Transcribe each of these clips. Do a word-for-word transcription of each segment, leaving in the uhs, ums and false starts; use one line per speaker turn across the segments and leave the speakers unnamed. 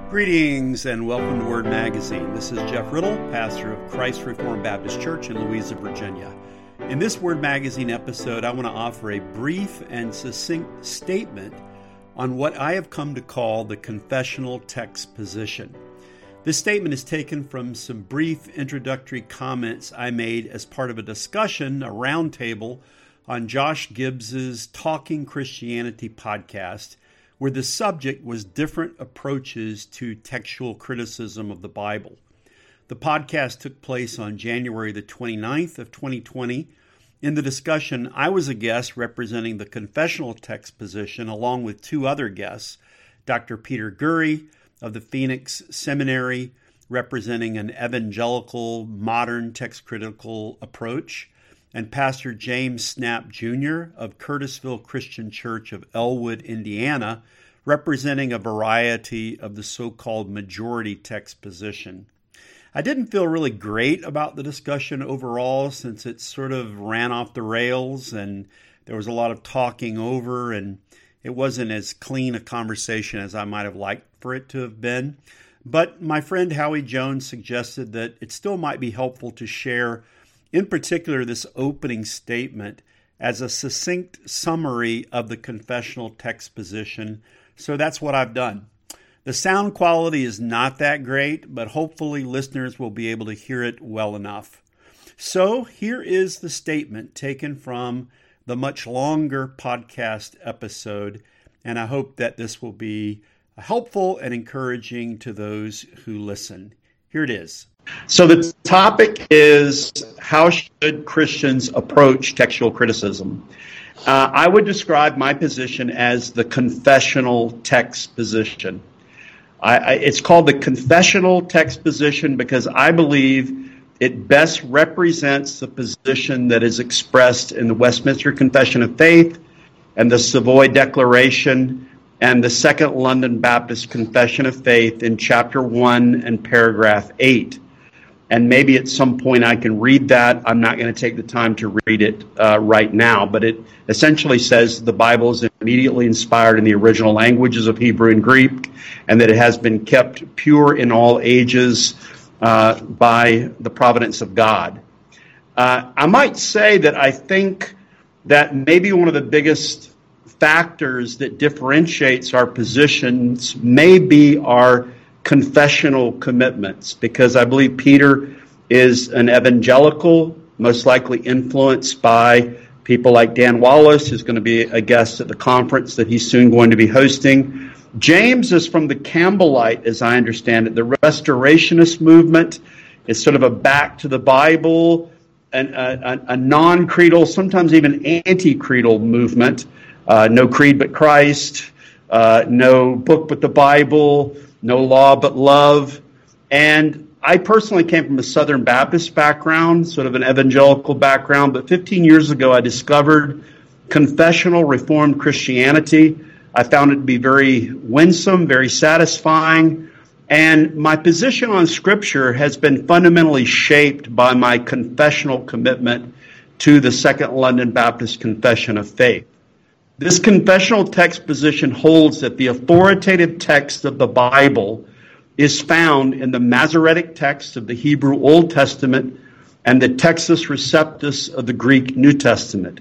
Greetings and welcome to Word Magazine. This is Jeff Riddle, pastor of Christ Reformed Baptist Church in Louisa, Virginia. In this Word Magazine episode, I want to offer a brief and succinct statement on what I have come to call the confessional text position. This statement is taken from some brief introductory comments I made as part of a discussion, a roundtable, on Josh Gibbs's Talking Christianity podcast, where the subject was different approaches to textual criticism of the Bible. The podcast took place on January the twenty-ninth of twenty twenty. In the discussion, I was a guest representing the confessional text position along with two other guests, Doctor Peter Gurry of the Phoenix Seminary, representing an evangelical, modern text critical approach, and Pastor James Snap Junior of Curtisville Christian Church of Elwood, Indiana, representing a variety of the so-called majority text position. I didn't feel really great about the discussion overall since it sort of ran off the rails and there was a lot of talking over and it wasn't as clean a conversation as I might have liked for it to have been. But my friend Howie Jones suggested that it still might be helpful to share in particular this opening statement as a succinct summary of the confessional text position. So that's what I've done. The sound quality is not that great, but hopefully listeners will be able to hear it well enough. So here is the statement taken from the much longer podcast episode, and I hope that this will be helpful and encouraging to those who listen. Here it is.
So the topic is, how should Christians approach textual criticism? Uh, I would describe my position as the confessional text position. I, I, it's called the confessional text position because I believe it best represents the position that is expressed in the Westminster Confession of Faith and the Savoy Declaration and the Second London Baptist Confession of Faith in chapter one and paragraph eight. And maybe at some point I can read that. I'm not going to take the time to read it uh, right now, but it essentially says the Bible is immediately inspired in the original languages of Hebrew and Greek, and that it has been kept pure in all ages uh, by the providence of God. Uh, I might say that I think that maybe one of the biggest factors that differentiates our positions may be our confessional commitments, because I believe Peter is an evangelical, most likely influenced by people like Dan Wallace, who's going to be a guest at the conference that he's soon going to be hosting. James is from the Campbellite, as I understand it, the Restorationist movement. It's sort of a back to the Bible, and a, a, a non-creedal, sometimes even anti-creedal movement. Uh, no creed but Christ, uh, no book but the Bible, no law but love. And I personally came from a Southern Baptist background, sort of an evangelical background, but fifteen years ago I discovered confessional Reformed Christianity. I found it to be very winsome, very satisfying, and my position on Scripture has been fundamentally shaped by my confessional commitment to the Second London Baptist Confession of Faith. This confessional text position holds that the authoritative text of the Bible is found in the Masoretic text of the Hebrew Old Testament and the Textus Receptus of the Greek New Testament.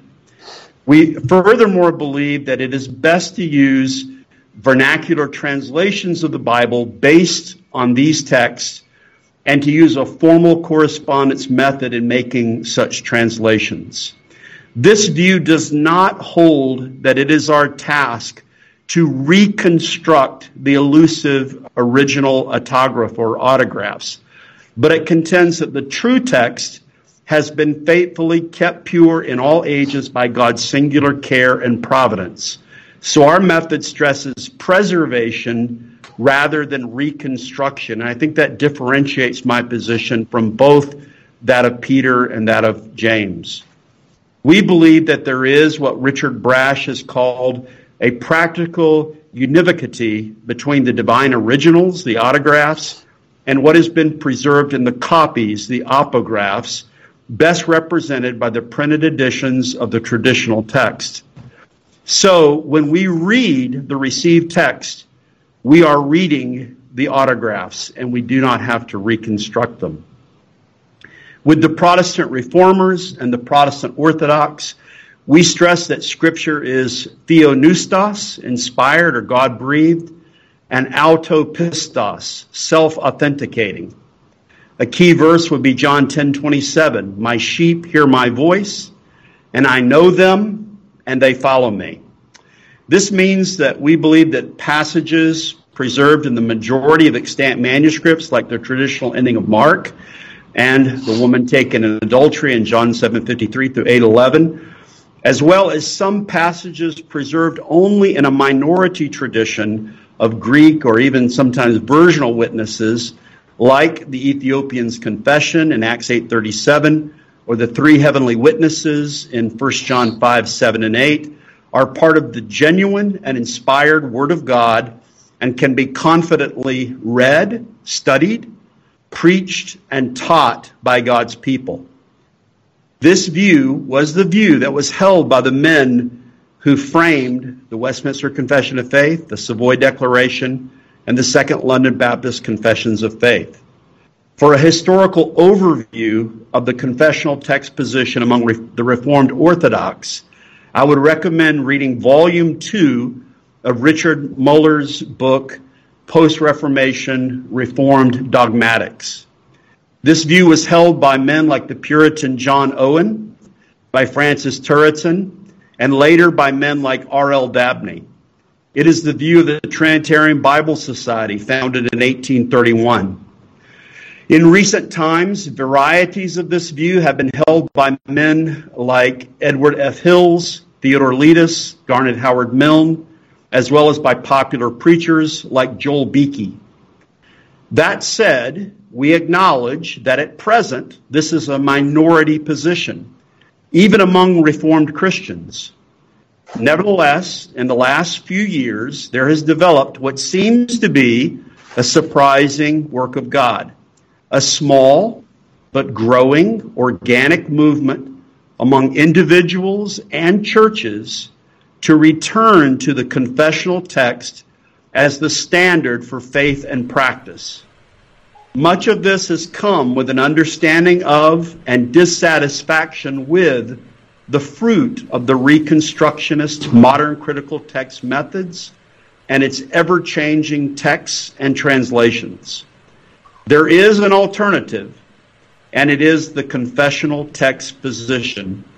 We furthermore believe that it is best to use vernacular translations of the Bible based on these texts and to use a formal correspondence method in making such translations. This view does not hold that it is our task to reconstruct the elusive original autograph or autographs, but it contends that the true text has been faithfully kept pure in all ages by God's singular care and providence. So our method stresses preservation rather than reconstruction. And I think that differentiates my position from both that of Peter and that of James. We believe that there is what Richard Brash has called a practical univocity between the divine originals, the autographs, and what has been preserved in the copies, the apographs, best represented by the printed editions of the traditional text. So when we read the received text, we are reading the autographs, and we do not have to reconstruct them. With the Protestant Reformers and the Protestant Orthodox, we stress that Scripture is theopneustos, inspired or God-breathed, and autopistos, self-authenticating. A key verse would be John ten twenty-seven, "My sheep hear my voice, and I know them, and they follow me." This means that we believe that passages preserved in the majority of extant manuscripts, like the traditional ending of Mark, and the woman taken in adultery in John seven fifty-three through eight eleven, as well as some passages preserved only in a minority tradition of Greek or even sometimes versional witnesses, like the Ethiopian's confession in Acts eight thirty-seven, or the three heavenly witnesses in First John five, seven, and eight, are part of the genuine and inspired Word of God and can be confidently read, studied, preached, and taught by God's people. This view was the view that was held by the men who framed the Westminster Confession of Faith, the Savoy Declaration, and the Second London Baptist Confessions of Faith. For a historical overview of the confessional text position among re- the Reformed Orthodox, I would recommend reading Volume two of Richard Muller's book, Post-Reformation Reformed Dogmatics. This view was held by men like the Puritan John Owen, by Francis Turretin, and later by men like R L Dabney. It is the view of the Trinitarian Bible Society, founded in eighteen thirty-one. In recent times, varieties of this view have been held by men like Edward F. Hills, Theodore Letus, Garnet Howard Milne, as well as by popular preachers like Joel Beakey. That said, we acknowledge that at present, this is a minority position, even among Reformed Christians. Nevertheless, in the last few years, there has developed what seems to be a surprising work of God. A small but growing organic movement among individuals and churches to return to the confessional text as the standard for faith and practice. Much of this has come with an understanding of and dissatisfaction with the fruit of the Reconstructionist modern critical text methods and its ever-changing texts and translations. There is an alternative, and it is the confessional text position,